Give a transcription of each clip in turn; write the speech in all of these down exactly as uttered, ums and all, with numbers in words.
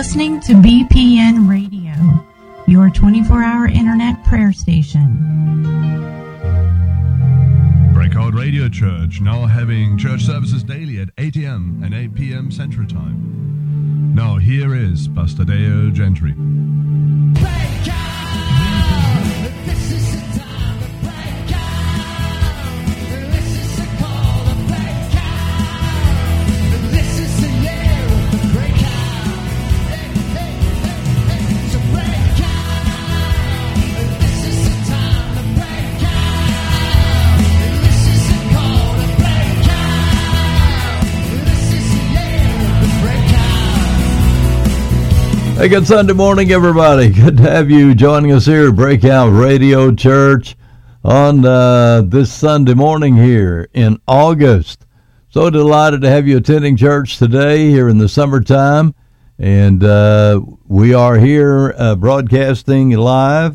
listening to B P N Radio, your twenty-four hour internet prayer station. Breakout Radio Church, now having church services daily at eight a.m. and eight p.m. Central Time. Now here is Pastor Dale Gentry. Hey, good Sunday morning, everybody. Good to have you joining us here at Breakout Radio Church on uh, this Sunday morning here in August. So delighted to have you attending church today here in the summertime. And uh, we are here uh, broadcasting live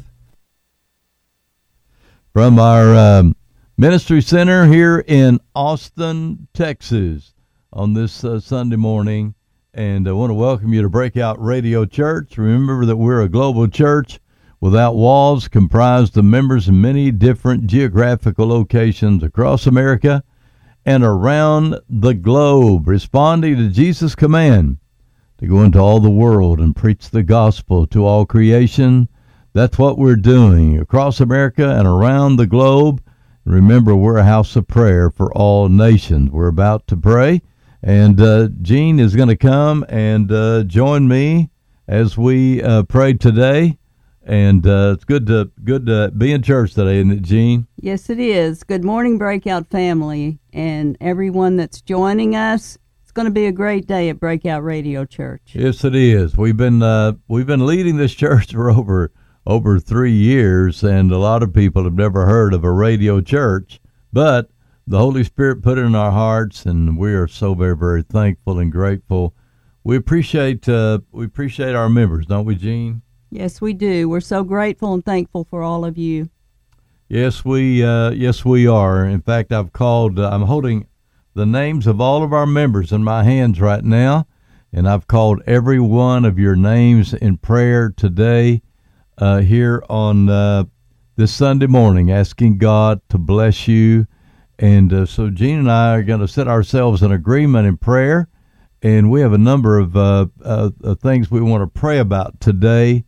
from our um, ministry center here in Austin, Texas on this uh, Sunday morning. And I want to welcome you to Breakout Radio Church. Remember that we're a global church without walls, comprised of members in many different geographical locations across America and around the globe, responding to Jesus' command to go into all the world and preach the gospel to all creation. That's what we're doing across America and around the globe. Remember, we're a house of prayer for all nations. We're about to pray. And uh, Gene is going to come and uh, join me as we uh, pray today. And uh, it's good to good to be in church today, isn't it, Gene? Yes, it is. Good morning, Breakout family, and everyone that's joining us. It's going to be a great day at Breakout Radio Church. Yes, it is. We've been uh, we've been leading this church for over over three years, and a lot of people have never heard of a radio church, but the Holy Spirit put it in our hearts, and we are so very, very thankful and grateful. We appreciate uh, we appreciate our members, don't we, Gene? Yes, we do. We're so grateful and thankful for all of you. Yes, we uh, yes we are. In fact, I've called. Uh, I'm holding the names of all of our members in my hands right now, and I've called every one of your names in prayer today uh, here on uh, this Sunday morning, asking God to bless you. And uh, so Gene and I are going to set ourselves in agreement in prayer, and we have a number of uh, uh, uh, things we want to pray about today.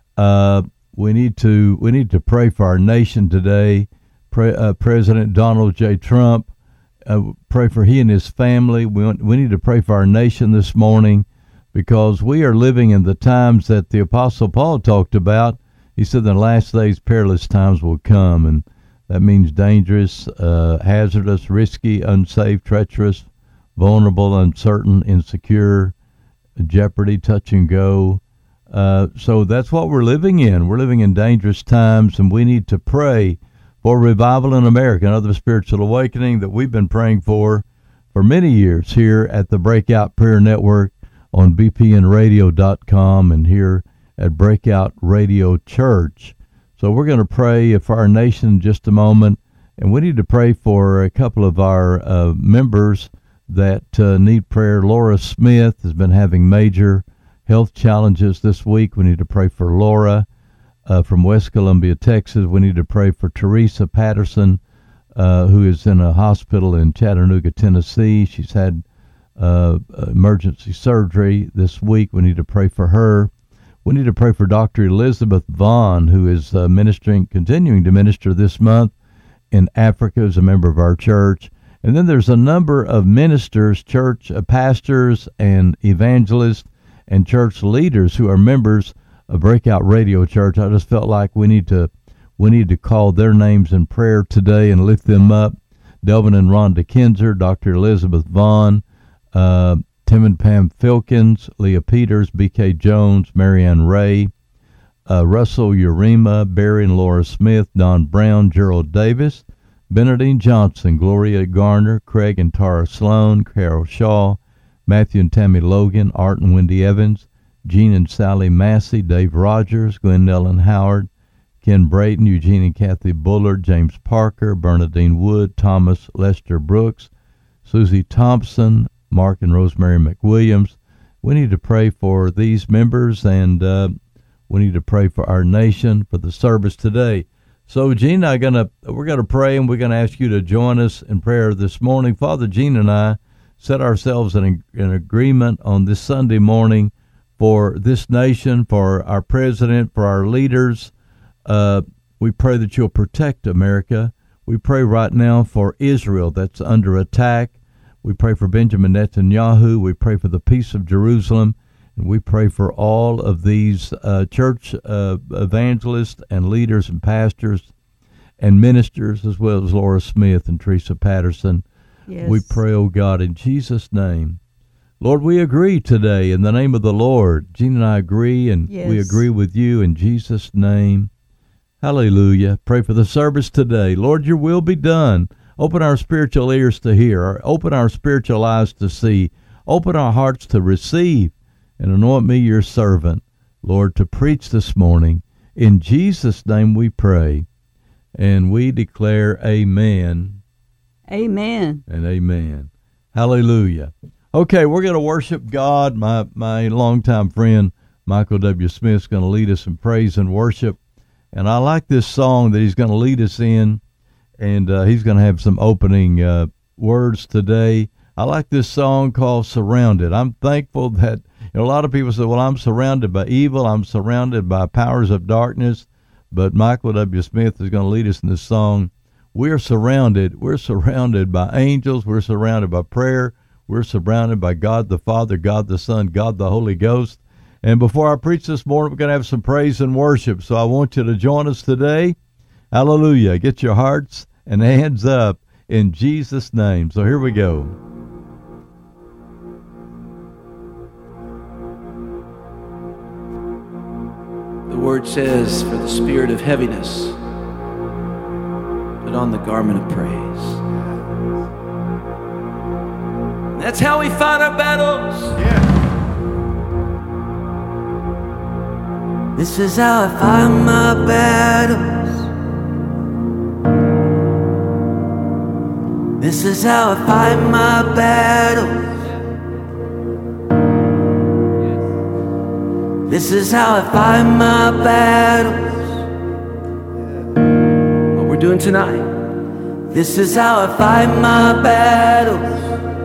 Uh, we need to we need to pray for our nation today. Pray, uh, President Donald J. Trump, uh, pray for he and his family. We want, we need to pray for our nation this morning, because we are living in the times that the Apostle Paul talked about. He said, "In the last days, perilous times will come," and that means dangerous, uh, hazardous, risky, unsafe, treacherous, vulnerable, uncertain, insecure, jeopardy, touch and go. Uh, so that's what we're living in. We're living in dangerous times, and we need to pray for revival in America, another spiritual awakening that we've been praying for for many years here at the Breakout Prayer Network on B P N radio dot com and here at Breakout Radio Church. So we're going to pray for our nation in just a moment, and we need to pray for a couple of our uh, members that uh, need prayer. Laura Smith has been having major health challenges this week. We need to pray for Laura uh, from West Columbia, Texas. We need to pray for Teresa Patterson, uh, who is in a hospital in Chattanooga, Tennessee. She's had uh, emergency surgery this week. We need to pray for her. We need to pray for Doctor Elizabeth Vaughn, who is uh, ministering, continuing to minister this month in Africa as a member of our church. And then there's a number of ministers, church uh, pastors, and evangelists, and church leaders who are members of Breakout Radio Church. I just felt like we need to we need to call their names in prayer today and lift them up. Delvin and Rhonda Kinzer, Doctor Elizabeth Vaughn, uh, Tim and Pam Filkins, Leah Peters, B K Jones, Marianne Ray, uh, Russell Urema, Barry and Laura Smith, Don Brown, Gerald Davis, Benedine Johnson, Gloria Garner, Craig and Tara Sloan, Carol Shaw, Matthew and Tammy Logan, Art and Wendy Evans, Gene and Sally Massey, Dave Rogers, Glenn Ellen Howard, Ken Brayton, Eugene and Kathy Bullard, James Parker, Bernadine Wood, Thomas Lester Brooks, Susie Thompson, Mark and Rosemary McWilliams, we need to pray for these members, and uh, we need to pray for our nation, for the service today. So Gene and I are gonna we're gonna pray, and we're gonna ask you to join us in prayer this morning. Father, Gene and I set ourselves in, in agreement on this Sunday morning for this nation, for our president, for our leaders. Uh, we pray that you'll protect America. We pray right now for Israel that's under attack. We pray for Benjamin Netanyahu. We pray for the peace of Jerusalem. And we pray for all of these uh, church uh, evangelists and leaders and pastors and ministers, as well as Laura Smith and Teresa Patterson. Yes. We pray, oh God, in Jesus' name. Lord, we agree today in the name of the Lord. Gene and I agree, and Yes. we agree with you in Jesus' name. Hallelujah. Pray for the service today. Lord, your will be done. Open our spiritual ears to hear. Open our spiritual eyes to see. Open our hearts to receive. And anoint me, your servant, Lord, to preach this morning. In Jesus' name we pray. And we declare amen. Amen. And amen. Hallelujah. Okay, we're going to worship God. My my longtime friend, Michael W. Smith, is going to lead us in praise and worship. And I like this song that he's going to lead us in. And uh, he's going to have some opening uh, words today. I like this song called Surrounded. I'm thankful that, you know, a lot of people say, well, I'm surrounded by evil. I'm surrounded by powers of darkness. But Michael W. Smith is going to lead us in this song. We're surrounded. We're surrounded by angels. We're surrounded by prayer. We're surrounded by God the Father, God the Son, God the Holy Ghost. And before I preach this morning, we're going to have some praise and worship. So I want you to join us today. Hallelujah. Get your hearts and hands up in Jesus' name. So here we go. The word says, for the spirit of heaviness, put on the garment of praise. And that's how we fight our battles. Yeah. This is how I fight my battles. This is how I fight my battles. This is how I fight my battles. What we're doing tonight. This is how I fight my battles.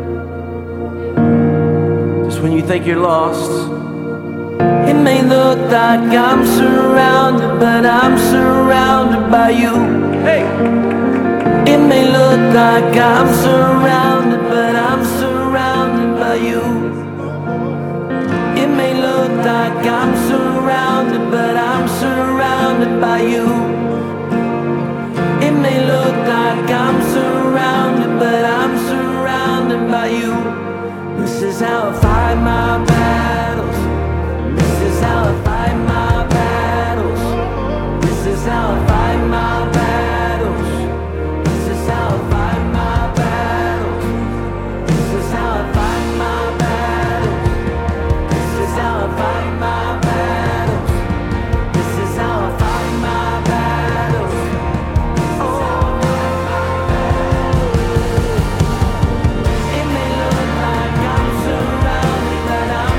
Just when you think you're lost, it may look like I'm surrounded, but I'm surrounded by you. Hey! It may look like I'm surrounded, but I'm surrounded by you. It may look like I'm surrounded, but I'm surrounded by you. It may look like I'm surrounded, but I'm surrounded by you. This is how I fight my battles. This is how I fight my battles. This is how I fight my battles. This is how I fight my battles. This is how I fight my battles. This is how I fight my battles. This is how I fight my battles. Oh. It may look like I'm surrounded, but I'm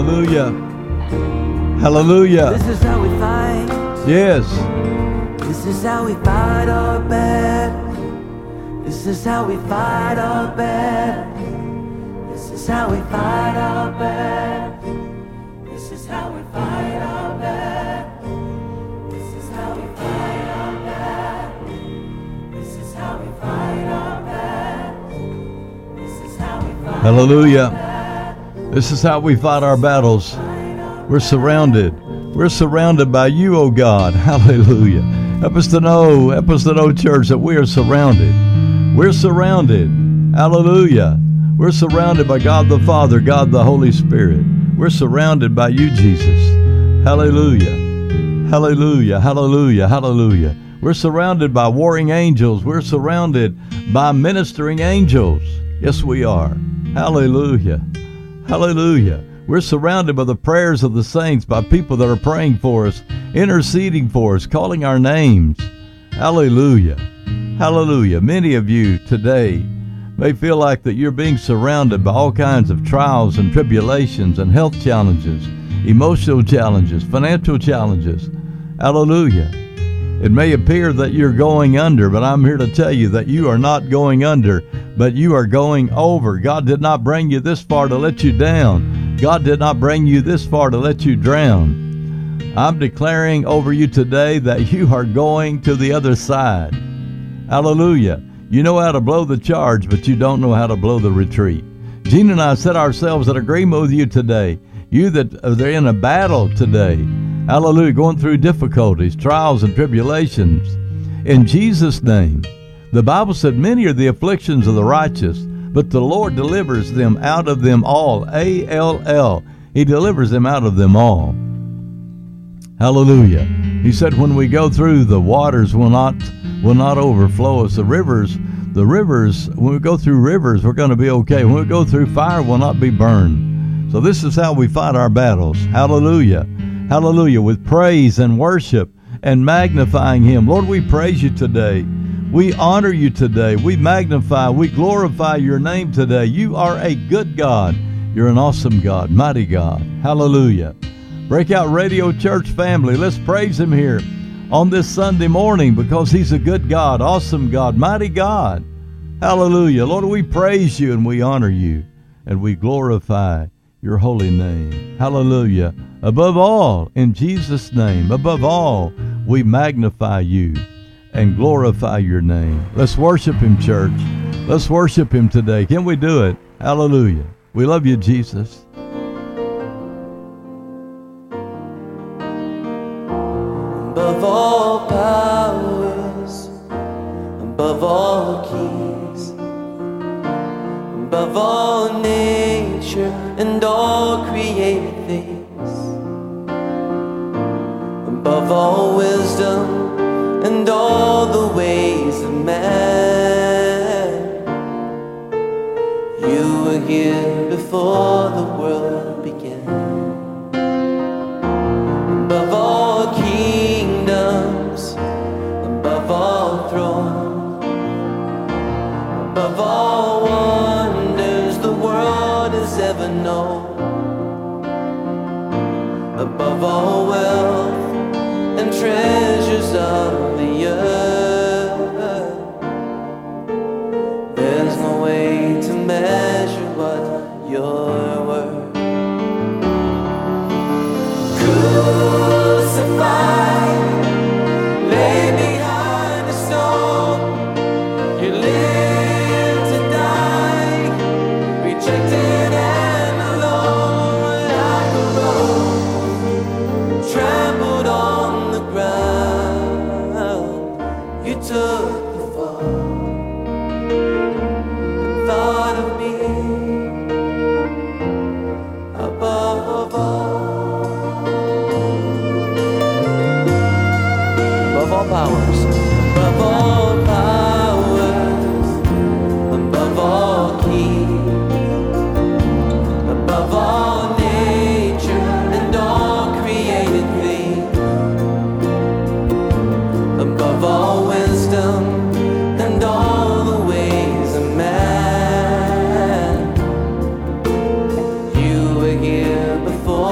Hallelujah. Hallelujah. This is how we fight. Yes. This is how we fight our battles. This is how we fight our battles. This is how we fight our battles. This is how we fight our battles. This is how we fight our battles. This is how we fight our battles. This is how we fight. Hallelujah. This is how we fight our battles. We're surrounded. We're surrounded by you, oh God. Hallelujah. Help us to know, help us to know, church, that we are surrounded. We're surrounded. Hallelujah. We're surrounded by God the Father, God the Holy Spirit. We're surrounded by you, Jesus. Hallelujah. Hallelujah. Hallelujah. Hallelujah. We're surrounded by warring angels. We're surrounded by ministering angels. Yes, we are. Hallelujah. Hallelujah. We're surrounded by the prayers of the saints, by people that are praying for us, interceding for us, calling our names. Hallelujah. Hallelujah. Many of you today may feel like that you're being surrounded by all kinds of trials and tribulations and health challenges, emotional challenges, financial challenges. Hallelujah. It may appear that you're going under, but I'm here to tell you that you are not going under, but you are going over. God did not bring you this far to let you down. God did not bring you this far to let you drown. I'm declaring over you today that you are going to the other side. Hallelujah. You know how to blow the charge, but you don't know how to blow the retreat. Gene and I set ourselves in agreement with you today. You that are in a battle today. Hallelujah. Going through difficulties, trials, and tribulations. In Jesus' name. The Bible said, many are the afflictions of the righteous, but the Lord delivers them out of them all. A L L. He delivers them out of them all. Hallelujah. He said, when we go through, the waters will not will not overflow us. The rivers, the rivers, when we go through rivers, we're going to be okay. When we go through fire, we'll not be burned. So this is how we fight our battles. Hallelujah. Hallelujah. With praise and worship and magnifying Him. Lord, we praise you today. We honor you today. We magnify, we glorify your name today. You are a good God. You're an awesome God, mighty God. Hallelujah. Breakout Radio Church family, let's praise Him here on this Sunday morning because He's a good God, awesome God, mighty God. Hallelujah. Lord, we praise you and we honor you and we glorify your holy name. Hallelujah. Above all, in Jesus' name, above all, we magnify you and glorify your name. Let's worship Him, church. Let's worship Him today. Can we do it? Hallelujah. We love you, Jesus. Above all powers, above all keys, above all nature and all created things, above all wisdom and all the ways of man. You were here before the world began. Above all kingdoms, above all thrones, above all wonders the world has ever known, above all wealth and treasures of the earth. There's no way to measure what you're worth. Crucified, lay behind a stone. You live to die, rejected and alone, like a rose trampled on the ground. You took the fall and thought of me above all. Above all powers, above all powers, above all keys, above all nature and all created things, above all wisdom and all the ways of man. You were here before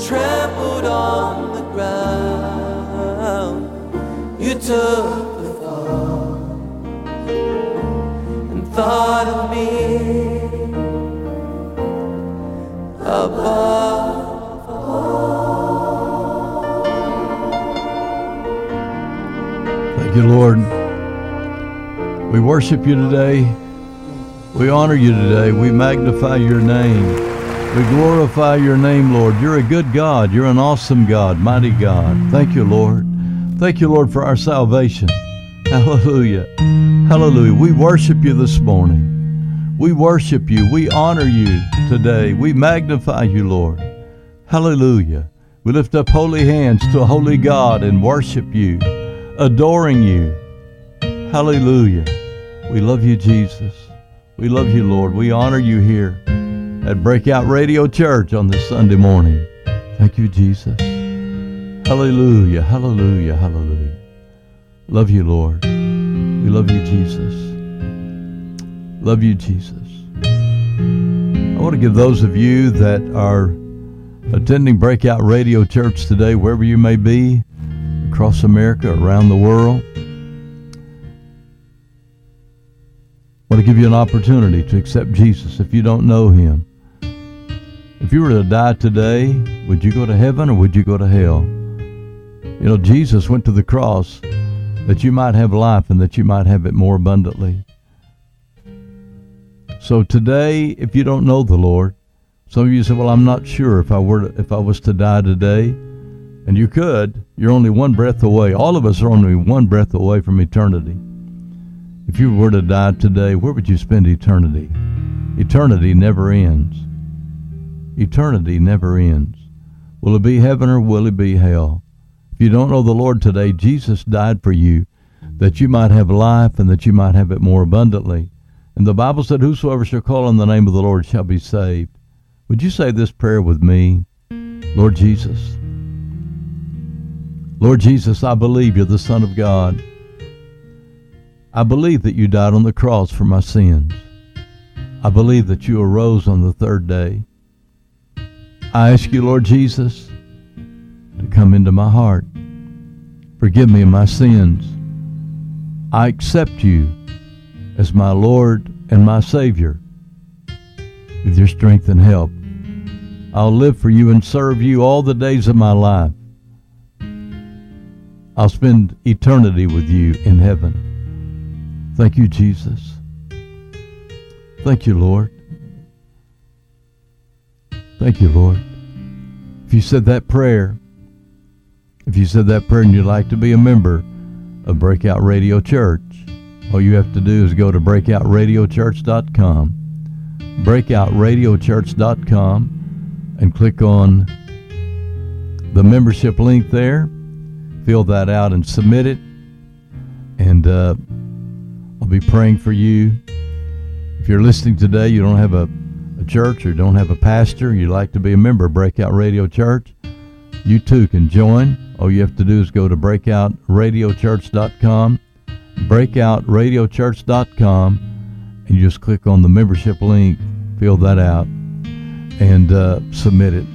trampled on the ground. You took the fall and thought of me above all. Thank you, Lord. We worship you today. We honor you today. We magnify your name. We glorify your name, Lord. You're a good God. You're an awesome God, mighty God. Thank you, Lord. Thank you, Lord, for our salvation. Hallelujah. Hallelujah. We worship you this morning. We worship you. We honor you today. We magnify you, Lord. Hallelujah. We lift up holy hands to a holy God and worship you, adoring you. Hallelujah. We love you, Jesus. We love you, Lord. We honor you here at Breakout Radio Church on this Sunday morning. Thank you, Jesus. Hallelujah, hallelujah, hallelujah. Love you, Lord. We love you, Jesus. Love you, Jesus. I want to give those of you that are attending Breakout Radio Church today, wherever you may be, across America, around the world, I want to give you an opportunity to accept Jesus if you don't know him. If you were to die today, would you go to heaven or would you go to hell? You know, Jesus went to the cross that you might have life and that you might have it more abundantly. So today, if you don't know the Lord, some of you say, well, I'm not sure if I were to, if I was to die today. And you could. You're only one breath away. All of us are only one breath away from eternity. If you were to die today, where would you spend eternity? Eternity never ends. Eternity never ends. Will it be heaven or will it be hell? If you don't know the Lord today, Jesus died for you that you might have life and that you might have it more abundantly. And the Bible said, whosoever shall call on the name of the Lord shall be saved. Would you say this prayer with me? Lord Jesus. Lord Jesus, I believe you're the Son of God. I believe that you died on the cross for my sins. I believe that you arose on the third day. I ask you, Lord Jesus, to come into my heart. Forgive me of my sins. I accept you as my Lord and my Savior. With your strength and help, I'll live for you and serve you all the days of my life. I'll spend eternity with you in heaven. Thank you, Jesus. Thank you, Lord. Thank you, Lord. If you said that prayer, if you said that prayer and you'd like to be a member of Breakout Radio Church, all you have to do is go to breakout radio church dot com, breakout radio church dot com, and click on the membership link there. Fill that out and submit it. And uh, I'll be praying for you. If you're listening today, you don't have a, a church or don't have a pastor, you'd like to be a member of Breakout Radio Church, you too can join. All you have to do is go to breakout radio church dot com, breakout radio church dot com, and you just click on the membership link, fill that out, and uh, submit it.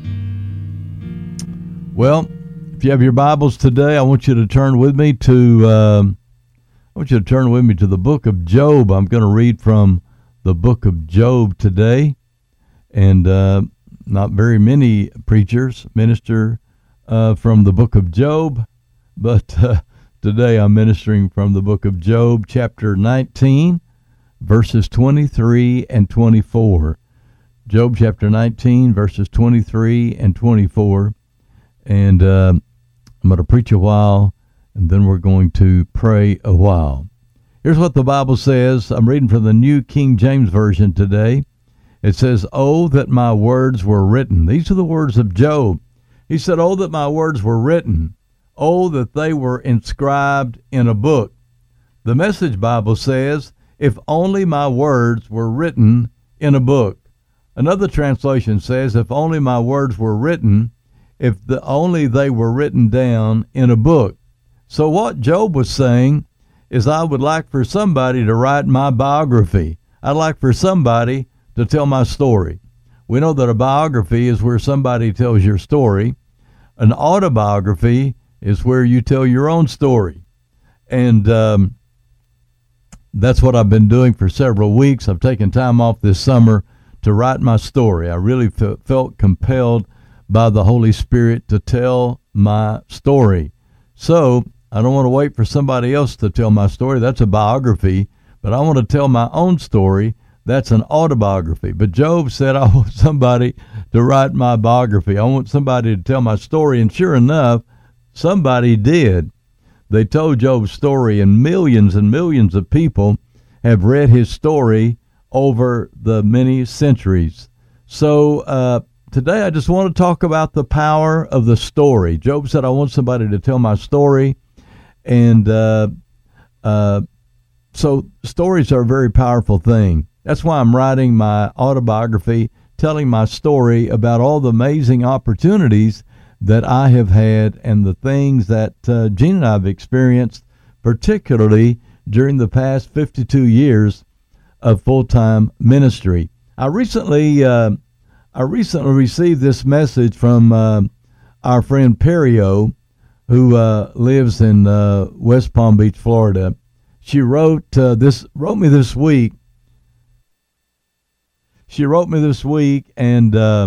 Well, if you have your Bibles today, I want you to turn with me to um, I want you to turn with me to the book of Job. I'm going to read from the book of Job today, and uh, not very many preachers minister uh, from the book of Job, but uh, today I'm ministering from the book of Job, chapter nineteen, verses twenty-three and twenty-four. Job chapter nineteen, verses twenty-three and twenty-four, and uh, I'm going to preach a while, and then we're going to pray a while. Here's what the Bible says. I'm reading from the New King James Version today. It says, "Oh, that my words were written." These are the words of Job. He said, "Oh, that my words were written. Oh, that they were inscribed in a book." The Message Bible says, "If only my words were written in a book." Another translation says, "If only my words were written, if the, only they were written down in a book." So what Job was saying is, I would like for somebody to write my biography. I'd like for somebody to tell my story. We know that a biography is where somebody tells your story. An autobiography is where you tell your own story. And um, that's what I've been doing for several weeks. I've taken time off this summer to write my story. I really f- felt compelled by the Holy Spirit to tell my story. So I don't want to wait for somebody else to tell my story. That's a biography. But I want to tell my own story. That's an autobiography. But Job said, I want somebody to write my biography. I want somebody to tell my story. And sure enough, somebody did. They told Job's story, and millions and millions of people have read his story over the many centuries. So uh, today I just want to talk about the power of the story. Job said, I want somebody to tell my story. And uh, uh, so stories are a very powerful thing. That's why I'm writing my autobiography, telling my story about all the amazing opportunities that I have had and the things that uh, Gene and I have experienced, particularly during the past fifty-two years of full-time ministry. I recently, uh, I recently received this message from uh, our friend Perio, who uh, lives in uh, West Palm Beach, Florida. She wrote uh, this, wrote me this week. She wrote me this week, and uh,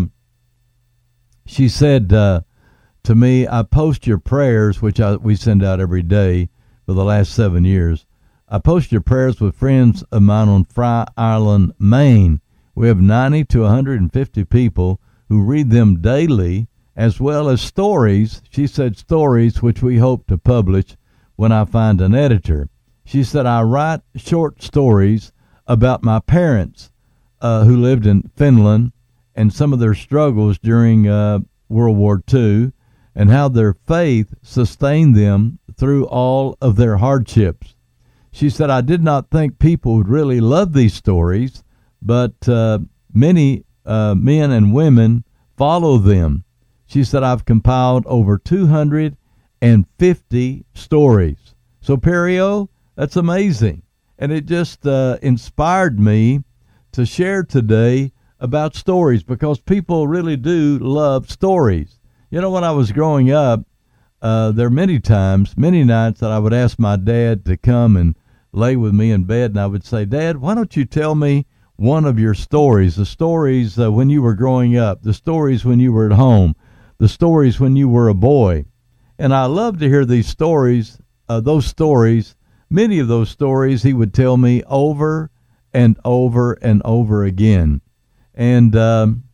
she said uh, to me, I post your prayers, which I, we send out every day for the last seven years. I post your prayers with friends of mine on Fry Island, Maine. We have ninety to one hundred fifty people who read them daily, as well as stories. She said stories which we hope to publish when I find an editor. She said, I write short stories about my parents uh, who lived in Finland and some of their struggles during uh, World War Two and how their faith sustained them through all of their hardships. She said, I did not think people would really love these stories, but uh, many uh, men and women follow them. She said, I've compiled over two hundred fifty stories. So, Perio, that's amazing. And it just uh, inspired me to share today about stories, because people really do love stories. You know, when I was growing up, uh, there are many times, many nights that I would ask my dad to come and lay with me in bed, and I would say, Dad, why don't you tell me one of your stories, the stories uh, when you were growing up, the stories when you were at home, the stories when you were a boy. And I love to hear these stories, uh, those stories, many of those stories he would tell me over and over and over again. And um,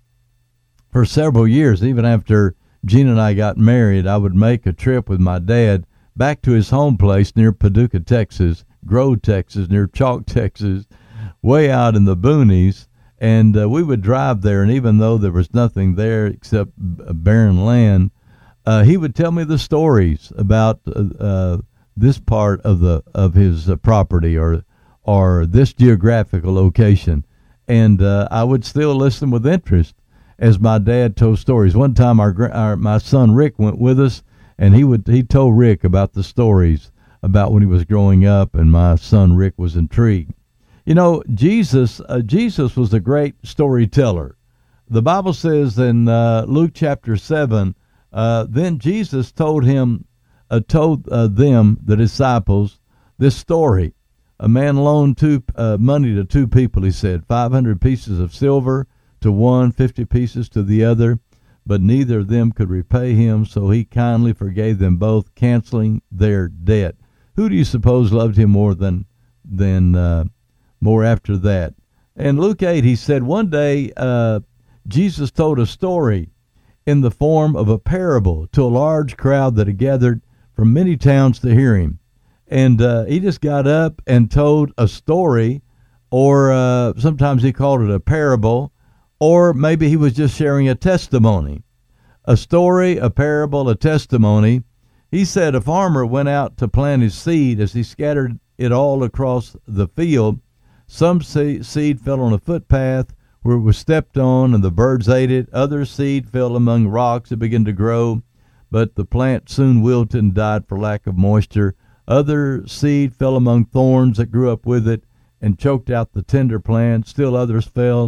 for several years, even after Gene and I got married, I would make a trip with my dad back to his home place near Paducah, Texas, Grove, Texas, near Chalk, Texas, way out in the boonies. And uh, we would drive there, and even though there was nothing there except barren land, uh, he would tell me the stories about uh, uh, this part of the of his uh, property or or this geographical location. And uh, I would still listen with interest as my dad told stories. One time, our, our my son Rick went with us, and he would he told Rick about the stories about when he was growing up, and my son Rick was intrigued. You know, Jesus uh, Jesus was a great storyteller. The Bible says in uh, Luke chapter seven, uh, then Jesus told him, uh, told uh, them, the disciples, this story. A man loaned two uh, money to two people, he said, five hundred pieces of silver to one, fifty pieces to the other, but neither of them could repay him, so he kindly forgave them both, canceling their debt. Who do you suppose loved him more than than uh, more after that? In Luke eight, he said, one day uh, Jesus told a story in the form of a parable to a large crowd that had gathered from many towns to hear him. And uh, he just got up and told a story, or uh, sometimes he called it a parable, or maybe he was just sharing a testimony. A story, a parable, a testimony. He said a farmer went out to plant his seed. As he scattered it all across the field, some seed fell on a footpath where it was stepped on and the birds ate it. Other seed fell among rocks and began to grow, but the plant soon wilted and died for lack of moisture. Other seed fell among thorns that grew up with it and choked out the tender plant. Still others fell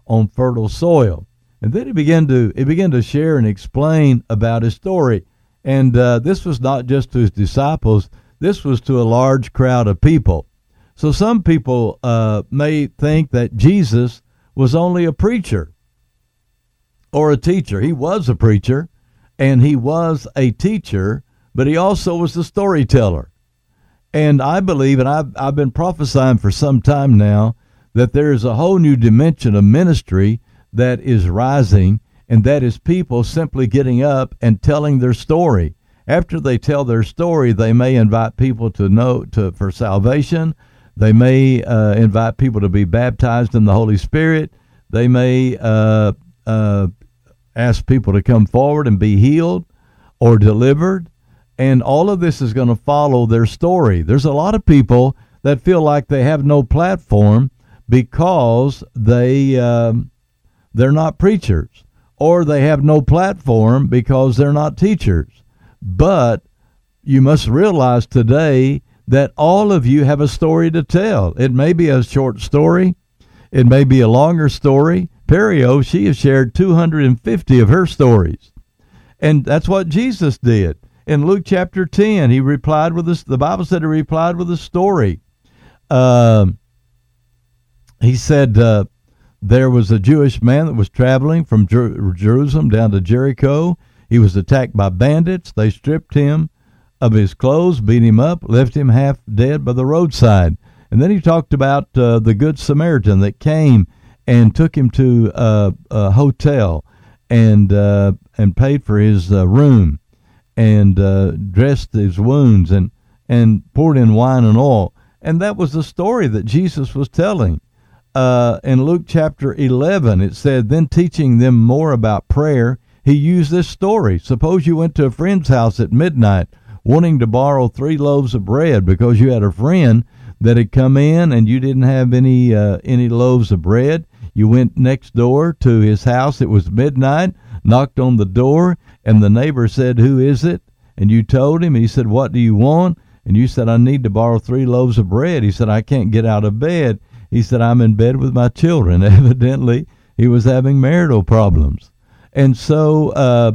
on fertile soil. And then he began to he began to share and explain about his story. And uh, this was not just to his disciples. This was to a large crowd of people. So some people uh, may think that Jesus was only a preacher or a teacher. He was a preacher and he was a teacher, but he also was the storyteller. And I believe, and I've, I've been prophesying for some time now, that there is a whole new dimension of ministry that is rising, and that is people simply getting up and telling their story. After they tell their story, they may invite people to know to for salvation. They may uh, invite people to be baptized in the Holy Spirit. They may uh, uh, ask people to come forward and be healed or delivered. And all of this is going to follow their story. There's a lot of people that feel like they have no platform because they um, they're not preachers, or they have no platform because they're not teachers. But you must realize today that all of you have a story to tell. It may be a short story. It may be a longer story. Perio, she has shared two hundred fifty of her stories. And that's what Jesus did. In Luke chapter ten, he replied with this. The Bible said he replied with a story. Uh, he said uh, there was a Jewish man that was traveling from Jer- Jerusalem down to Jericho. He was attacked by bandits. They stripped him of his clothes, beat him up, left him half dead by the roadside. And then he talked about uh, the Good Samaritan that came and took him to uh, a hotel and uh, and paid for his uh, room, and uh, dressed his wounds, and, and poured in wine and oil. And that was the story that Jesus was telling. Uh, in Luke chapter eleven, it said, then teaching them more about prayer, he used this story. Suppose you went to a friend's house at midnight wanting to borrow three loaves of bread because you had a friend that had come in and you didn't have any uh, any loaves of bread. You went next door to his house. It was midnight, knocked on the door, and the neighbor said, who is it? And you told him, and he said, what do you want? And you said, I need to borrow three loaves of bread. He said, I can't get out of bed. He said, I'm in bed with my children. Evidently, he was having marital problems. And so uh,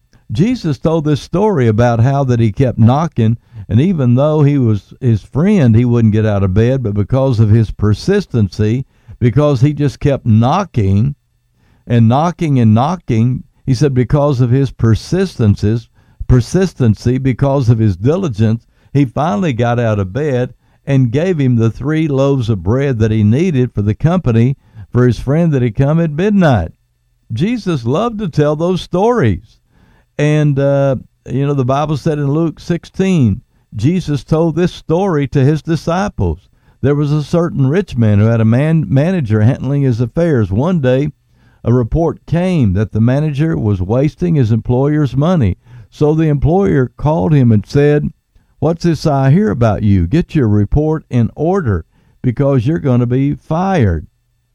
Jesus told this story about how that he kept knocking, and even though he was his friend, he wouldn't get out of bed, but because of his persistency, because he just kept knocking and knocking and knocking, he said because of his persistences, persistency, because of his diligence, he finally got out of bed and gave him the three loaves of bread that he needed for the company for his friend that had come at midnight. Jesus loved to tell those stories. And, uh, you know, the Bible said in Luke sixteen, Jesus told this story to his disciples. There was a certain rich man who had a man manager handling his affairs. One day, a report came that the manager was wasting his employer's money. So the employer called him and said, what's this I hear about you? Get your report in order because you're going to be fired.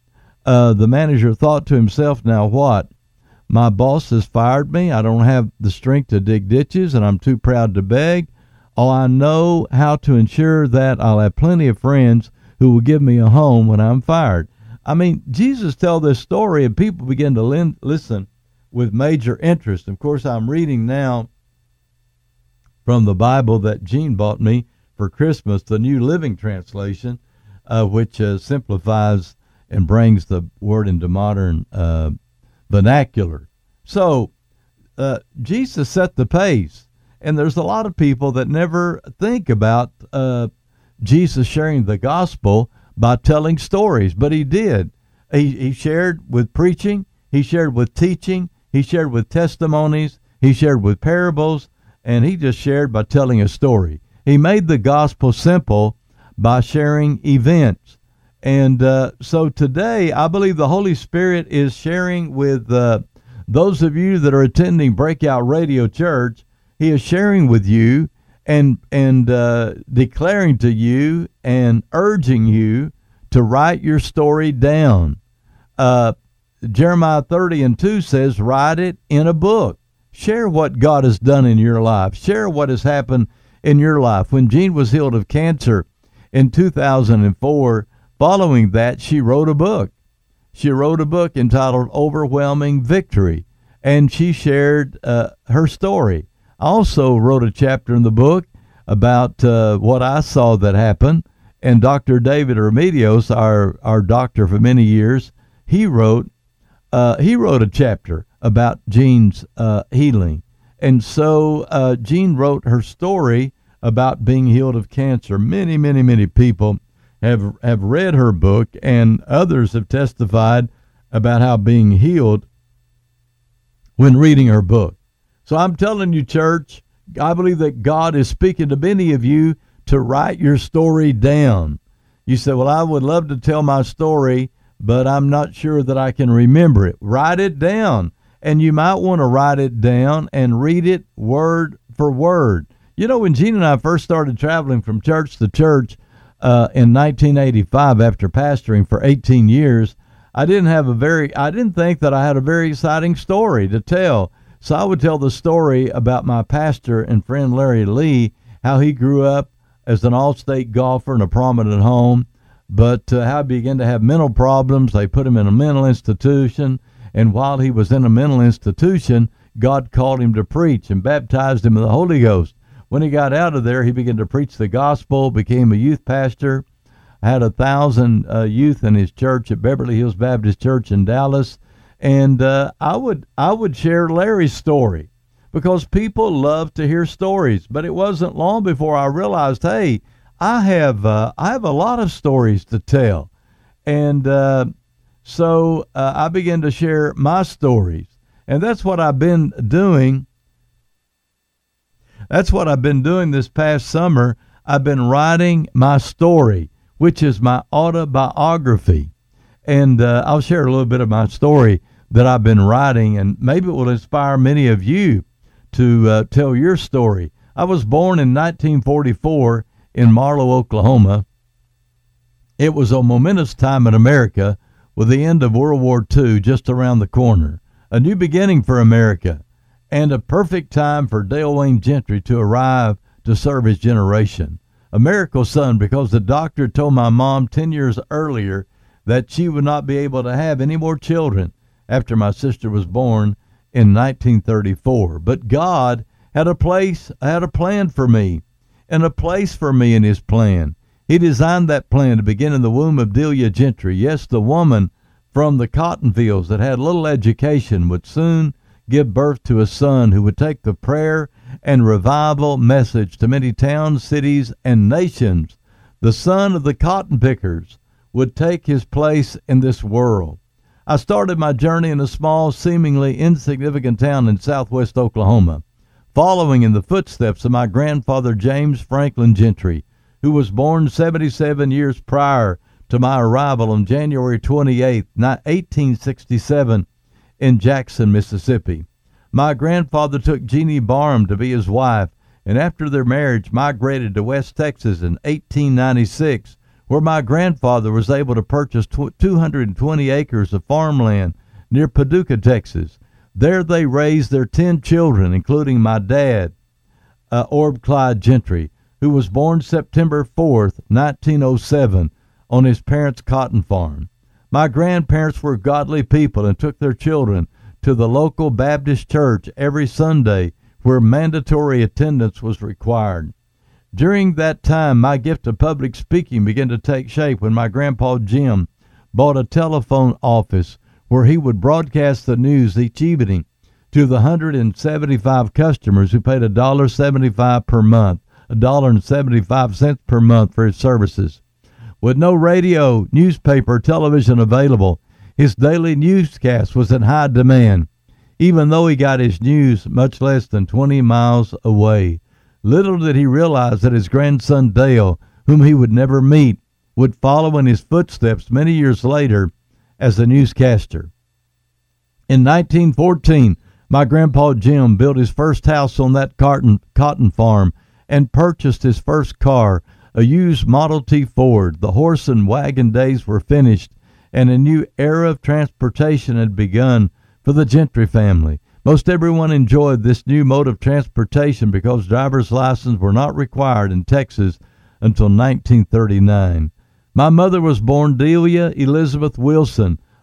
Uh, the manager thought to himself, now what? My boss has fired me. I don't have the strength to dig ditches, and I'm too proud to beg. Oh, I know how to ensure that I'll have plenty of friends who will give me a home when I'm fired. I mean, Jesus told this story, and people begin to lin- listen with major interest. Of course, I'm reading now from the Bible that Jean bought me for Christmas, the New Living Translation, uh, which uh, simplifies and brings the word into modern uh, vernacular. So uh, Jesus set the pace, and there's a lot of people that never think about uh, Jesus sharing the gospel by telling stories, but he did. He, he shared with preaching, he shared with teaching, he shared with testimonies, he shared with parables, and he just shared by telling a story. He made the gospel simple by sharing events. And uh, so today, I believe the Holy Spirit is sharing with uh, those of you that are attending Breakout Radio Church. He is sharing with you and and uh, declaring to you and urging you to write your story down. Uh, Jeremiah thirty and two says, write it in a book. Share what God has done in your life. Share what has happened in your life. When Jean was healed of cancer in two thousand four, following that, she wrote a book. She wrote a book entitled Overwhelming Victory, and she shared uh, her story. I also wrote a chapter in the book about uh, what I saw that happened, and Doctor David Remedios, our, our doctor for many years, he wrote uh, he wrote a chapter about Jean's uh, healing. And so uh, Jean wrote her story about being healed of cancer. Many, many, many people have have read her book, and others have testified about how being healed when reading her book. So I'm telling you, church, I believe that God is speaking to many of you to write your story down. You say, well, I would love to tell my story, but I'm not sure that I can remember it. Write it down. And you might want to write it down and read it word for word. You know, when Gene and I first started traveling from church to church uh, in nineteen eighty-five, after pastoring for eighteen years, I didn't have a very, I didn't think that I had a very exciting story to tell. So I would tell the story about my pastor and friend Larry Lee, how he grew up as an all-state golfer in a prominent home, but uh, how he began to have mental problems. They put him in a mental institution. And while he was in a mental institution, God called him to preach and baptized him in the Holy Ghost. When he got out of there, he began to preach the gospel, became a youth pastor, had a thousand uh, youth in his church at Beverly Hills Baptist Church in Dallas. And uh, I would I would share Larry's story because people love to hear stories. But it wasn't long before I realized, hey, I have uh, I have a lot of stories to tell. And uh So uh, I began to share my stories, and that's what I've been doing. That's what I've been doing this past summer. I've been writing my story, which is my autobiography, and uh, I'll share a little bit of my story that I've been writing, and maybe it will inspire many of you to uh, tell your story. I was born in nineteen forty-four in Marlow, Oklahoma. It was a momentous time in America, with the end of World War Two just around the corner, a new beginning for America, and a perfect time for Dale Wayne Gentry to arrive to serve his generation. A miracle son, because the doctor told my mom ten years earlier that she would not be able to have any more children after my sister was born in nineteen thirty-four. But God had a place, had a plan for me, and a place for me in his plan. He designed that plan to begin in the womb of Delia Gentry. Yes, the woman from the cotton fields that had little education would soon give birth to a son who would take the prayer and revival message to many towns, cities, and nations. The son of the cotton pickers would take his place in this world. I started my journey in a small, seemingly insignificant town in southwest Oklahoma, following in the footsteps of my grandfather James Franklin Gentry, who was born seventy-seven years prior to my arrival on January twenty-eighth, eighteen sixty-seven in Jackson, Mississippi. My grandfather took Jeannie Barham to be his wife, and after their marriage migrated to West Texas in eighteen ninety-six, where my grandfather was able to purchase two hundred twenty acres of farmland near Paducah, Texas. There they raised their ten children, including my dad, uh, Orb Clyde Gentry, who was born September fourth, nineteen oh seven, on his parents' cotton farm. My grandparents were godly people and took their children to the local Baptist church every Sunday, where mandatory attendance was required. During that time, my gift of public speaking began to take shape when my grandpa Jim bought a telephone office where he would broadcast the news each evening to the one hundred seventy-five customers who paid one dollar seventy-five per month. one dollar and seventy-five cents per month for his services. With no radio, newspaper, or television available, his daily newscast was in high demand, even though he got his news much less than twenty miles away. Little did he realize that his grandson Dale, whom he would never meet, would follow in his footsteps many years later as a newscaster. In nineteen fourteen, my grandpa Jim built his first house on that cotton, cotton farm and purchased his first car, a used Model T Ford. The horse and wagon days were finished, and a new era of transportation had begun for the Gentry family. Most everyone enjoyed this new mode of transportation because driver's licenses were not required in Texas until nineteen thirty-nine. My mother was born Delia Elizabeth Wilson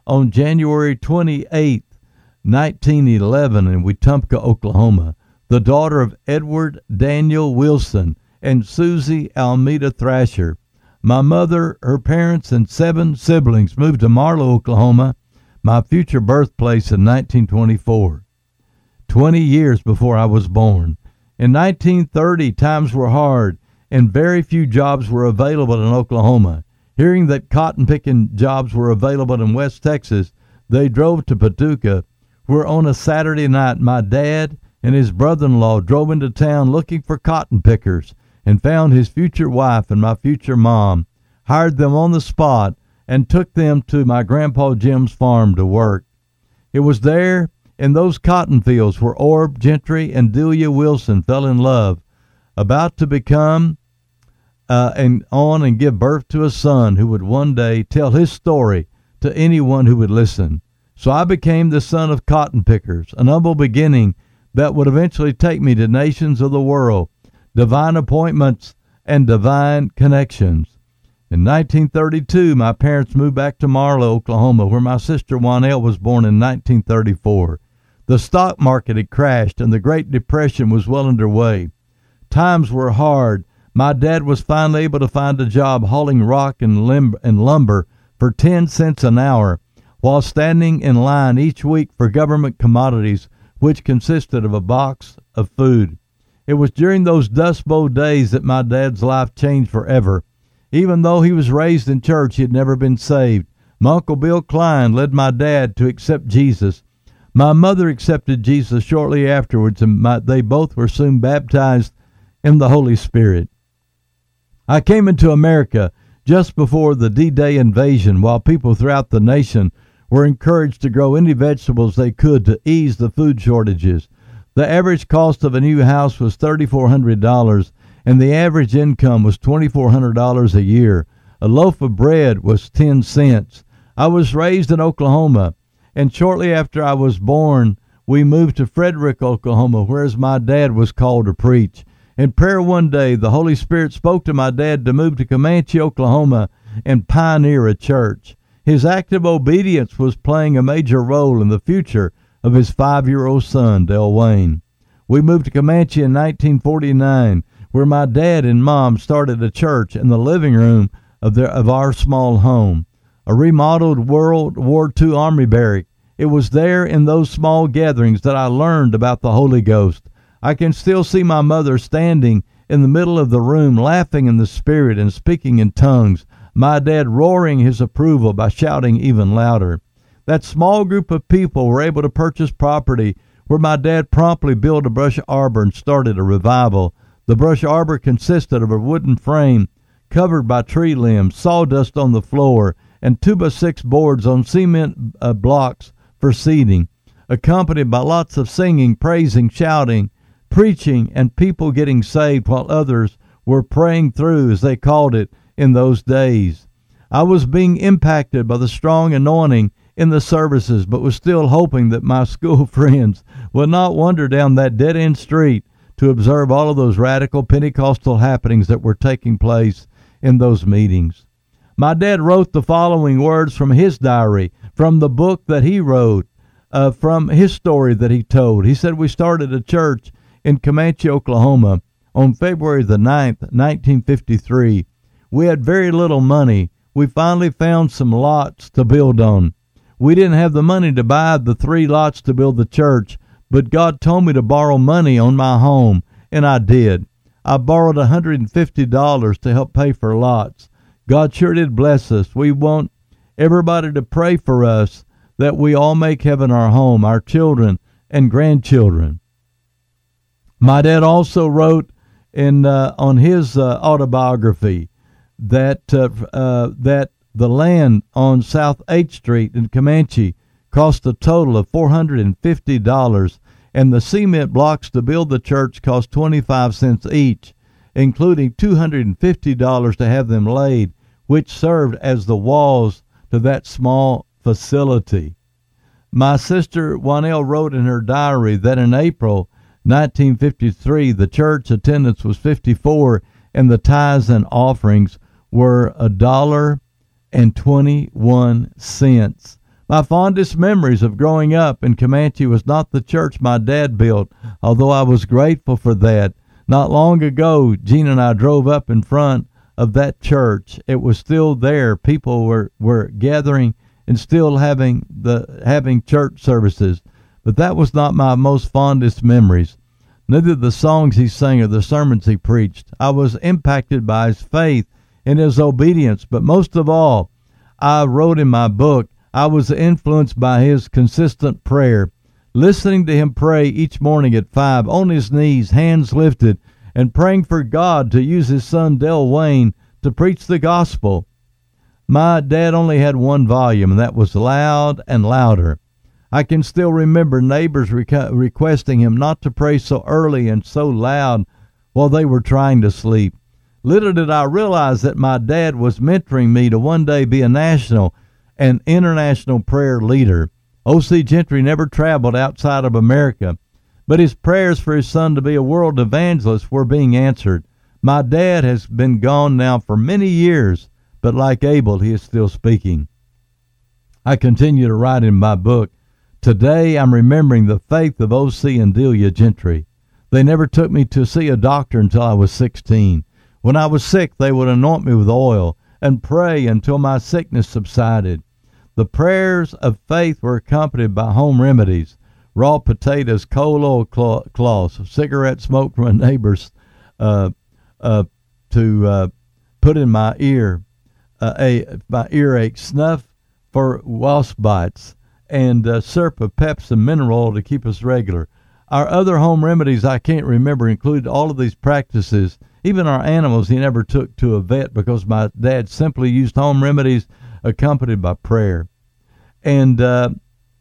on January twenty-eighth, nineteen eleven in Wetumpka, Oklahoma, the daughter of Edward Daniel Wilson and Susie Almeida Thrasher. My mother, her parents, and seven siblings moved to Marlow, Oklahoma, my future birthplace, in nineteen twenty-four, twenty years before I was born. In nineteen thirty, times were hard, and very few jobs were available in Oklahoma. Hearing that cotton-picking jobs were available in West Texas, they drove to Paducah, where on a Saturday night my dad and his brother-in-law drove into town looking for cotton pickers and found his future wife and my future mom, hired them on the spot, and took them to my Grandpa Jim's farm to work. It was there in those cotton fields where Orb Gentry and Delia Wilson fell in love, about to become uh, and on and give birth to a son who would one day tell his story to anyone who would listen. So I became the son of cotton pickers, an humble beginning that would eventually take me to nations of the world, divine appointments and divine connections. In nineteen thirty-two, my parents moved back to Marlow, Oklahoma, where my sister Juanelle was born in nineteen thirty-four. The stock market had crashed and the Great Depression was well underway. Times were hard. My dad was finally able to find a job hauling rock and, limb- and lumber for ten cents an hour while standing in line each week for government commodities, which consisted of a box of food. It was during those Dust Bowl days that my dad's life changed forever. Even though he was raised in church, he had never been saved. My Uncle Bill Klein led my dad to accept Jesus. My mother accepted Jesus shortly afterwards, and my, they both were soon baptized in the Holy Spirit. I came into America just before the D-Day invasion, while people throughout the nation were encouraged to grow any vegetables they could to ease the food shortages. The average cost of a new house was three thousand four hundred dollars, and the average income was two thousand four hundred dollars a year. A loaf of bread was ten cents. I was raised in Oklahoma, and shortly after I was born, we moved to Frederick, Oklahoma, whereas my dad was called to preach. In prayer one day, the Holy Spirit spoke to my dad to move to Comanche, Oklahoma, and pioneer a church. His active obedience was playing a major role in the future of his five-year-old son, Del Wayne. We moved to Comanche in nineteen forty-nine, where my dad and mom started a church in the living room of their of our small home, a remodeled World War Two Army barrack. It was there in those small gatherings that I learned about the Holy Ghost. I can still see my mother standing in the middle of the room, laughing in the Spirit and speaking in tongues, my dad roaring his approval by shouting even louder. That small group of people were able to purchase property where my dad promptly built a brush arbor and started a revival. The brush arbor consisted of a wooden frame covered by tree limbs, sawdust on the floor, and two by six boards on cement uh, blocks for seating, accompanied by lots of singing, praising, shouting, preaching, and people getting saved while others were praying through, as they called it in those days. I was being impacted by the strong anointing in the services, but was still hoping that my school friends would not wander down that dead-end street to observe all of those radical Pentecostal happenings that were taking place in those meetings. My dad wrote the following words from his diary, from the book that he wrote, uh, from his story that he told. He said, "We started a church in Comanche, Oklahoma on February the ninth, nineteen fifty-three. We had very little money. We finally found some lots to build on. We didn't have the money to buy the three lots to build the church, but God told me to borrow money on my home, and I did. I borrowed one hundred fifty dollars to help pay for lots. God sure did bless us. We want everybody to pray for us that we all make heaven our home, our children and grandchildren." My dad also wrote in uh, on his uh, autobiography that uh, uh, that the land on South eighth Street in Comanche cost a total of four hundred fifty dollars, and the cement blocks to build the church cost twenty-five cents each, including two hundred fifty dollars to have them laid, which served as the walls to that small facility. My sister Juanelle wrote in her diary that in April nineteen fifty-three, the church attendance was fifty-four, and the tithes and offerings were a dollar and twenty-one cents. My fondest memories of growing up in Comanche was not the church my dad built, although I was grateful for that. Not long ago, Gene and I drove up in front of that church. It was still there. People were, were gathering and still having the having church services. But that was not my most fondest memories. Neither the songs he sang or the sermons he preached. I was impacted by his faith and his obedience, but most of all, I wrote in my book, I was influenced by his consistent prayer. Listening to him pray each morning at five, on his knees, hands lifted, and praying for God to use his son Del Wayne to preach the gospel. My dad only had one volume, and that was loud and louder. I can still remember neighbors requ- requesting him not to pray so early and so loud while they were trying to sleep. Little did I realize that my dad was mentoring me to one day be a national and international prayer leader. O C Gentry never traveled outside of America, but his prayers for his son to be a world evangelist were being answered. My dad has been gone now for many years, but like Abel, he is still speaking. I continue to write in my book, today I'm remembering the faith of O C and Delia Gentry. They never took me to see a doctor until I was sixteen. When I was sick, they would anoint me with oil and pray until my sickness subsided. The prayers of faith were accompanied by home remedies, raw potatoes, coal oil cloths, cigarette smoke from a neighbor's uh, uh, to uh, put in my ear, uh, a my earache, snuff for wasp bites, and uh, syrup of Pepsi mineral oil to keep us regular. Our other home remedies I can't remember included all of these practices. Even our animals he never took to a vet because my dad simply used home remedies accompanied by prayer. And uh,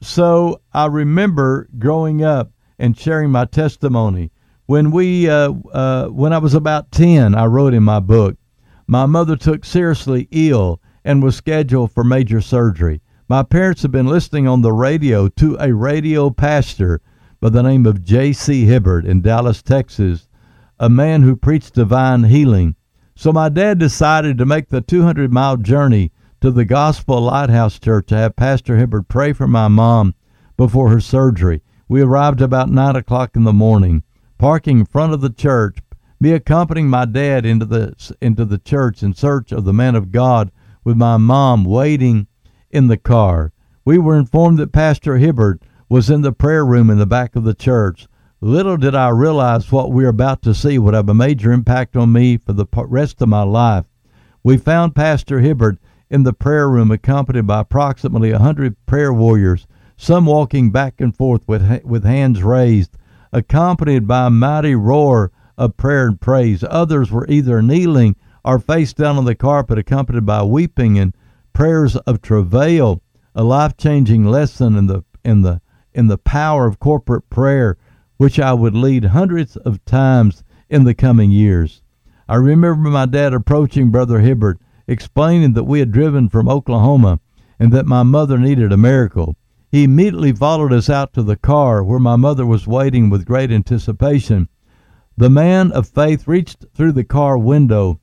so I remember growing up and sharing my testimony. When we, uh, uh, when I was about ten, I wrote in my book, my mother took seriously ill and was scheduled for major surgery. My parents had been listening on the radio to a radio pastor by the name of J C Hibbard in Dallas, Texas, a man who preached divine healing. So my dad decided to make the two hundred mile journey to the Gospel Lighthouse Church to have Pastor Hibbard pray for my mom before her surgery. We arrived about nine o'clock in the morning, parking in front of the church, me accompanying my dad into the into the church in search of the man of God, with my mom waiting in the car. We were informed that Pastor Hibbard was in the prayer room in the back of the church. Little did I realize what we were about to see would have a major impact on me for the rest of my life. We found Pastor Hibbard in the prayer room accompanied by approximately a hundred prayer warriors, some walking back and forth with with hands raised, accompanied by a mighty roar of prayer and praise. Others were either kneeling or face down on the carpet, accompanied by weeping and prayers of travail, a life-changing lesson in the in the in the power of corporate prayer, which I would lead hundreds of times in the coming years. I remember my dad approaching Brother Hibbard, explaining that we had driven from Oklahoma and that my mother needed a miracle. He immediately followed us out to the car where my mother was waiting with great anticipation. The man of faith reached through the car window,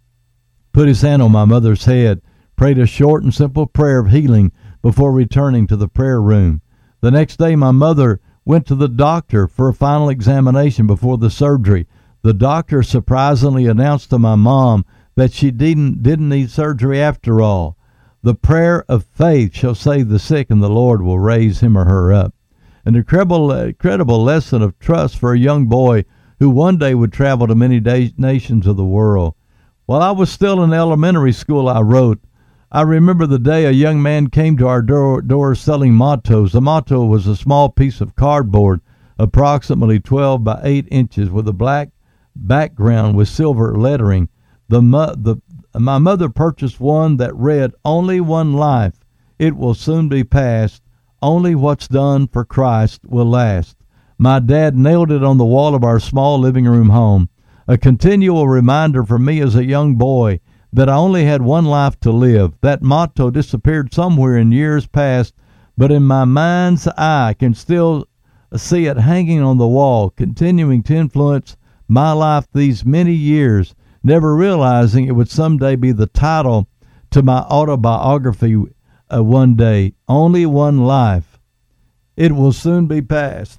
put his hand on my mother's head, prayed a short and simple prayer of healing before returning to the prayer room. The next day, my mother went to the doctor for a final examination before the surgery. The doctor surprisingly announced to my mom that she didn't didn't need surgery after all. The prayer of faith shall save the sick, and the Lord will raise him or her up. An incredible, incredible lesson of trust for a young boy who one day would travel to many day, nations of the world. While I was still in elementary school, I wrote, I remember the day a young man came to our door, door selling mottos. The motto was a small piece of cardboard, approximately twelve by eight inches, with a black background with silver lettering. The, the My mother purchased one that read, only one life, it will soon be past, only what's done for Christ will last. My dad nailed it on the wall of our small living room home, a continual reminder for me as a young boy that I only had one life to live. That motto disappeared somewhere in years past, but in my mind's eye I can still see it hanging on the wall, continuing to influence my life these many years, never realizing it would someday be the title to my autobiography, uh, one day, only one life. It will soon be past.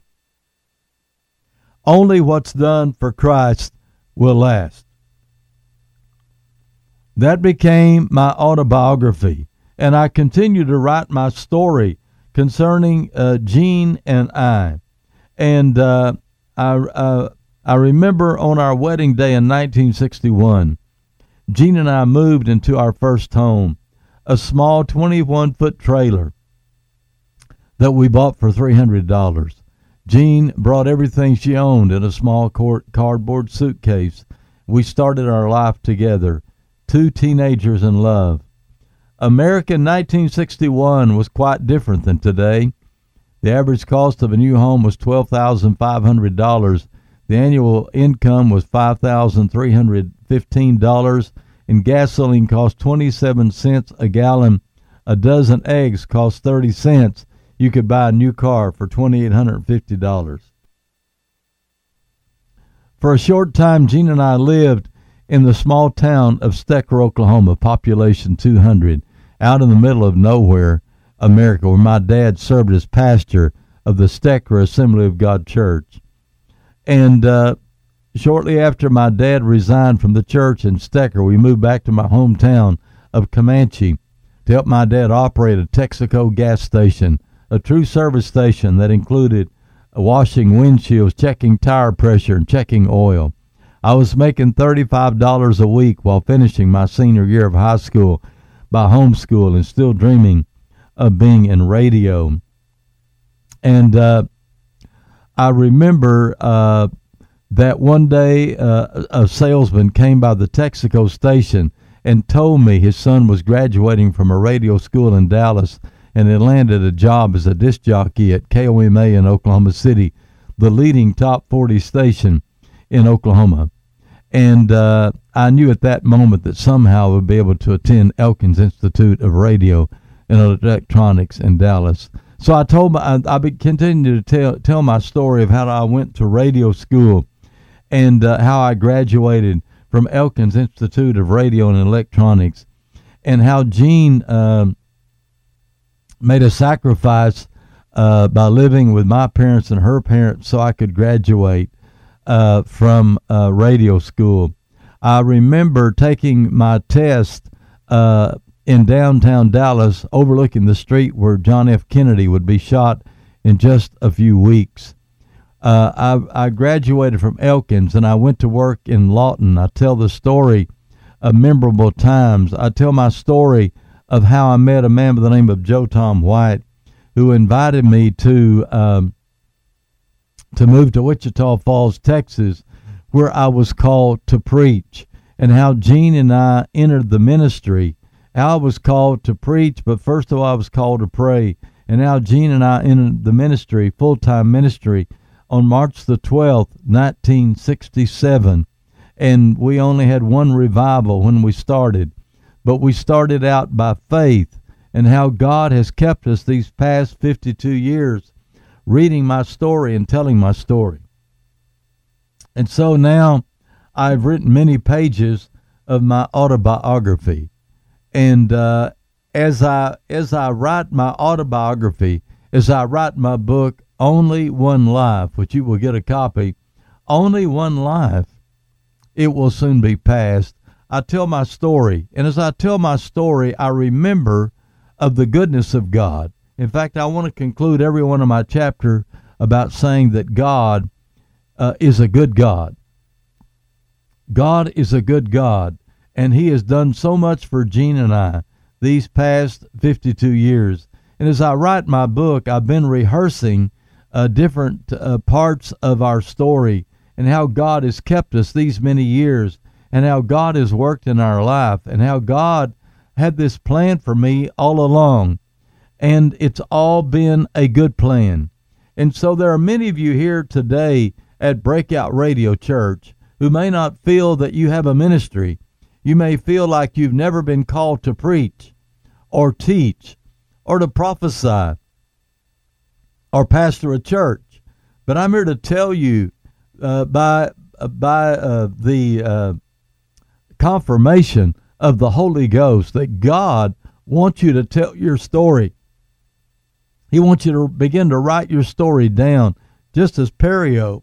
Only what's done for Christ will last. That became my autobiography, and I continue to write my story concerning uh, Jean and I. And uh, I, uh, I remember on our wedding day in nineteen sixty-one, Jean and I moved into our first home, a small twenty-one foot trailer that we bought for three hundred dollars. Jean brought everything she owned in a small cardboard suitcase. We started our life together, two teenagers in love. America in nineteen sixty-one was quite different than today. The average cost of a new home was twelve thousand five hundred dollars. The annual income was five thousand three hundred fifteen dollars, and gasoline cost twenty-seven cents a gallon. A dozen eggs cost thirty cents. You could buy a new car for two thousand eight hundred fifty dollars. For a short time, Jean and I lived in the small town of Stecker, Oklahoma, population two hundred, out in the middle of nowhere, America, where my dad served as pastor of the Stecker Assembly of God Church. And uh, shortly after my dad resigned from the church in Stecker, we moved back to my hometown of Comanche to help my dad operate a Texaco gas station, a true service station that included washing windshields, checking tire pressure, and checking oil. I was making thirty-five dollars a week while finishing my senior year of high school by homeschool and still dreaming of being in radio. And uh, I remember uh, that one day uh, a salesman came by the Texaco station and told me his son was graduating from a radio school in Dallas and had landed a job as a disc jockey at K O M A in Oklahoma City, the leading top forty station in Oklahoma. And uh, I knew at that moment that somehow I would be able to attend Elkins Institute of Radio and Electronics in Dallas. So I told my, I, I continued to tell tell my story of how I went to radio school and uh, how I graduated from Elkins Institute of Radio and Electronics, and how Jean um, made a sacrifice uh, by living with my parents and her parents so I could graduate uh, from uh, radio school. I remember taking my test uh, in downtown Dallas, overlooking the street where John F. Kennedy would be shot in just a few weeks. Uh, I, I graduated from Elkins, and I went to work in Lawton. I tell the story of memorable times. I tell my story of how I met a man by the name of Joe Tom White, who invited me to um, to move to Wichita Falls, Texas, where I was called to preach, and how Jean and I entered the ministry. How I was called to preach, but first of all, I was called to pray, and how Jean and I entered the ministry, full-time ministry, on March the twelfth, nineteen sixty-seven, and we only had one revival when we started, but we started out by faith, and how God has kept us these past fifty-two years, reading my story and telling my story. And so now I've written many pages of my autobiography, and uh, as I as I write my autobiography, as I write my book, Only One Life, which you will get a copy, Only One Life, it will soon be past. I tell my story, and as I tell my story, I remember of the goodness of God. In fact, I want to conclude every one of my chapter about saying that God uh, is a good God. God is a good God, and he has done so much for Jean and I these past fifty-two years. And as I write my book, I've been rehearsing uh, different uh, parts of our story and how God has kept us these many years, and how God has worked in our life, and how God had this plan for me all along. And it's all been a good plan. And so there are many of you here today at Breakout Radio Church who may not feel that you have a ministry. You may feel like you've never been called to preach or teach or to prophesy or pastor a church. But I'm here to tell you uh, by uh, by uh, the uh, confirmation of the Holy Ghost that God wants you to tell your story. He wants you to begin to write your story down, just as Perio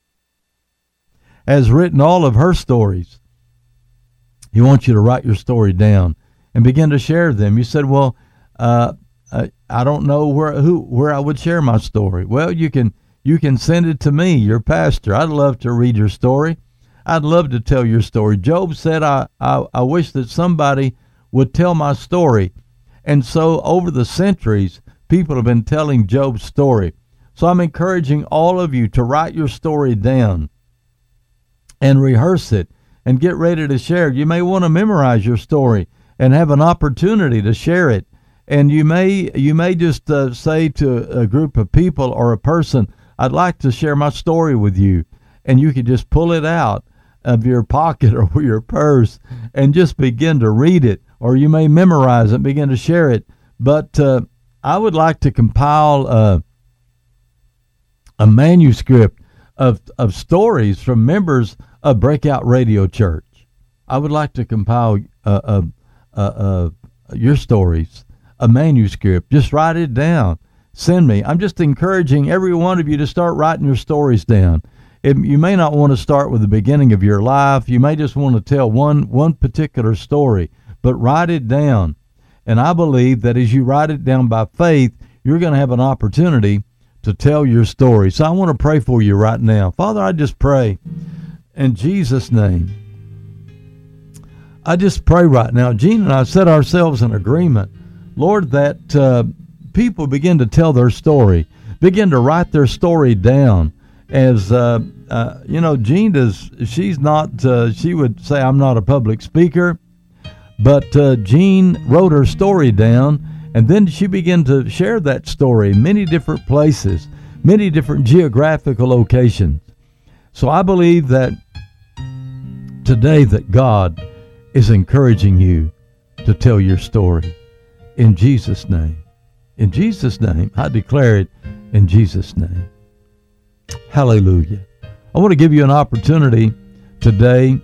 has written all of her stories. He wants you to write your story down and begin to share them. You said, well, uh, I, I don't know where who where I would share my story. Well, you can you can send it to me, your pastor. I'd love to read your story. I'd love to tell your story. Job said, I, I, I wish that somebody would tell my story. And so over the centuries, people have been telling Job's story. So I'm encouraging all of you to write your story down and rehearse it and get ready to share. You may want to memorize your story and have an opportunity to share it. And you may you may just uh, say to a group of people or a person, I'd like to share my story with you. And you can just pull it out of your pocket or your purse and just begin to read it. Or you may memorize it and begin to share it. But uh, I would like to compile uh, a manuscript of, of stories from members of Breakout Radio Church. I would like to compile uh, uh, uh, uh, your stories, a manuscript. Just write it down. Send me. I'm just encouraging every one of you to start writing your stories down. It, you may not want to start with the beginning of your life. You may just want to tell one one particular story, but write it down. And I believe that as you write it down by faith, you're going to have an opportunity to tell your story. So I want to pray for you right now. Father, I just pray in Jesus' name. I just pray right now. Gene and I set ourselves in agreement, Lord, that uh, people begin to tell their story, begin to write their story down. As, uh, uh, you know, Jean does, she's not, uh, she would say, I'm not a public speaker, but uh, Jean wrote her story down, and then she began to share that story in many different places, many different geographical locations. So I believe that today that God is encouraging you to tell your story in Jesus' name. In Jesus' name, I declare it in Jesus' name. Hallelujah. I want to give you an opportunity today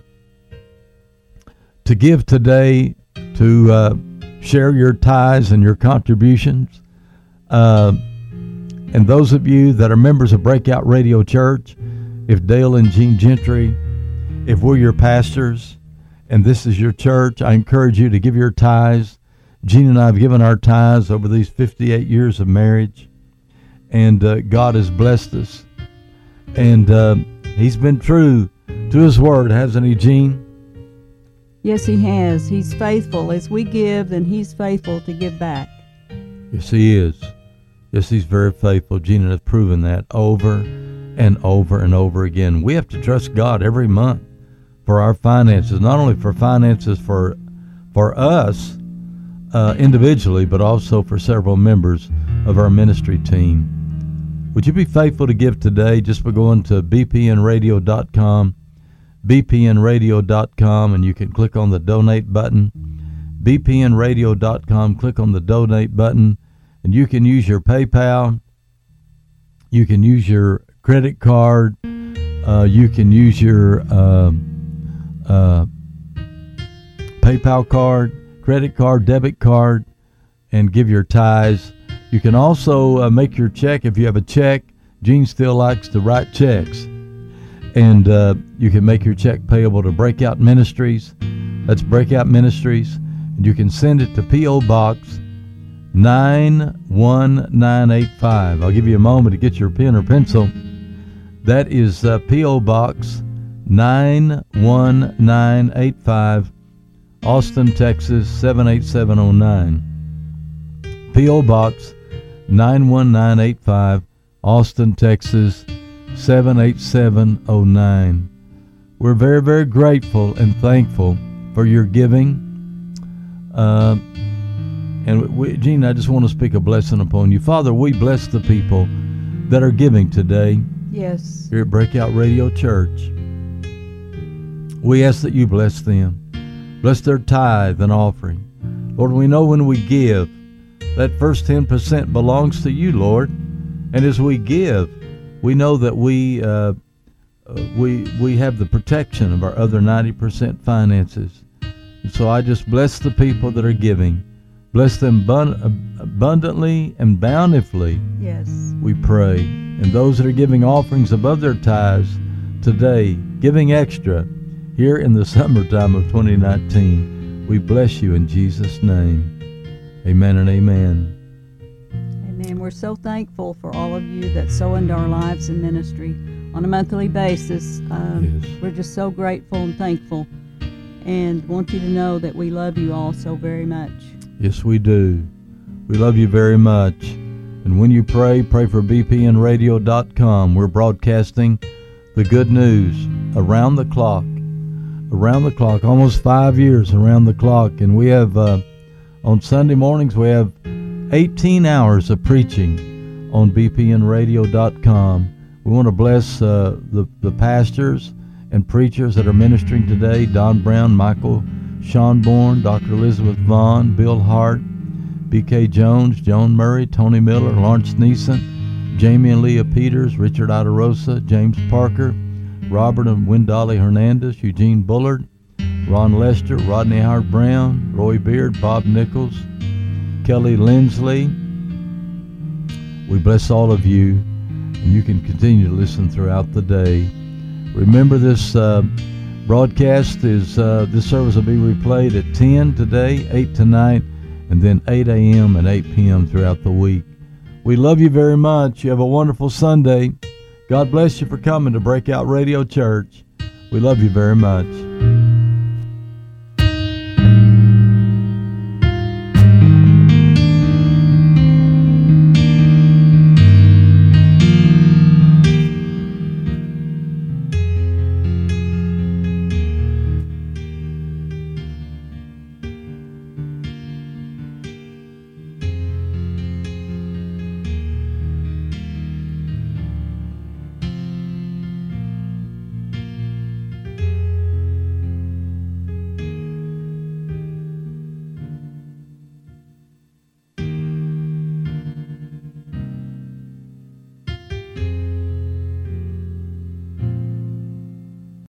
to give today, to uh, share your tithes and your contributions. Uh, and those of you that are members of Breakout Radio Church, if Dale and Jean Gentry, if we're your pastors and this is your church, I encourage you to give your tithes. Jean and I have given our tithes over these fifty-eight years of marriage, and uh, God has blessed us. And uh, he's been true to his word, hasn't he, Jean? Yes, he has. He's faithful. As we give, then he's faithful to give back. Yes, he is. Yes, he's very faithful. Gina has proven that over and over and over again. We have to trust God every month for our finances, not only for finances for for us uh, individually, but also for several members of our ministry team. Would you be faithful to give today just by going to b p n radio dot com, b p n radio dot com, and you can click on the donate button. b p n radio dot com, click on the donate button, and you can use your PayPal, you can use your credit card, uh, you can use your uh, uh, PayPal card, credit card, debit card, and give your tithes. You can also uh, make your check if you have a check. Gene still likes to write checks. And uh, you can make your check payable to Breakout Ministries. That's Breakout Ministries. And you can send it to P O. Box nine one nine eight five. I'll give you a moment to get your pen or pencil. That is uh, P O. Box nine one nine eight five, Austin, Texas seven eight seven oh nine. P O. Box nine one nine eight five, Austin, Texas seven eight seven oh nine. We're very, very grateful and thankful for your giving. Uh, and we, Gene, I just want to speak a blessing upon you. Father, we bless the people that are giving today. Yes. Here at Breakout Radio Church. We ask that you bless them. Bless their tithe and offering. Lord, we know when we give, that first ten percent belongs to you, Lord. And as we give, we know that we uh, we we have the protection of our other ninety percent finances. And so I just bless the people that are giving. Bless them bun- abundantly and bountifully, Yes. we pray. And those that are giving offerings above their tithes today, giving extra here in the summertime of twenty nineteen, we bless you in Jesus' name. Amen and amen. Amen. We're so thankful for all of you that sow into our lives and ministry on a monthly basis. Um, Yes. We're just so grateful and thankful, and want you to know that we love you all so very much. Yes, we do. We love you very much. And when you pray, pray for B P N radio dot com. We're broadcasting the good news around the clock. Around the clock, almost five years around the clock. And we have, uh, on Sunday mornings, we have eighteen hours of preaching on B P N radio dot com. We want to bless uh, the, the pastors and preachers that are ministering today: Don Brown, Michael Schonborn, Doctor Elizabeth Vaughn, Bill Hart, B K Jones, Joan Murray, Tony Miller, Lawrence Neeson, Jamie and Leah Peters, Richard Adarosa, James Parker, Robert and Wendolly Hernandez, Eugene Bullard, Ron Lester, Rodney Howard Brown, Roy Beard, Bob Nichols, Kelly Lindsley. We bless all of you, and you can continue to listen throughout the day. Remember, this uh, broadcast is, uh, this service will be replayed at ten today, eight tonight, and then eight a.m. and eight p.m. throughout the week. We love you very much. You have a wonderful Sunday. God bless you for coming to Breakout Radio Church. We love you very much.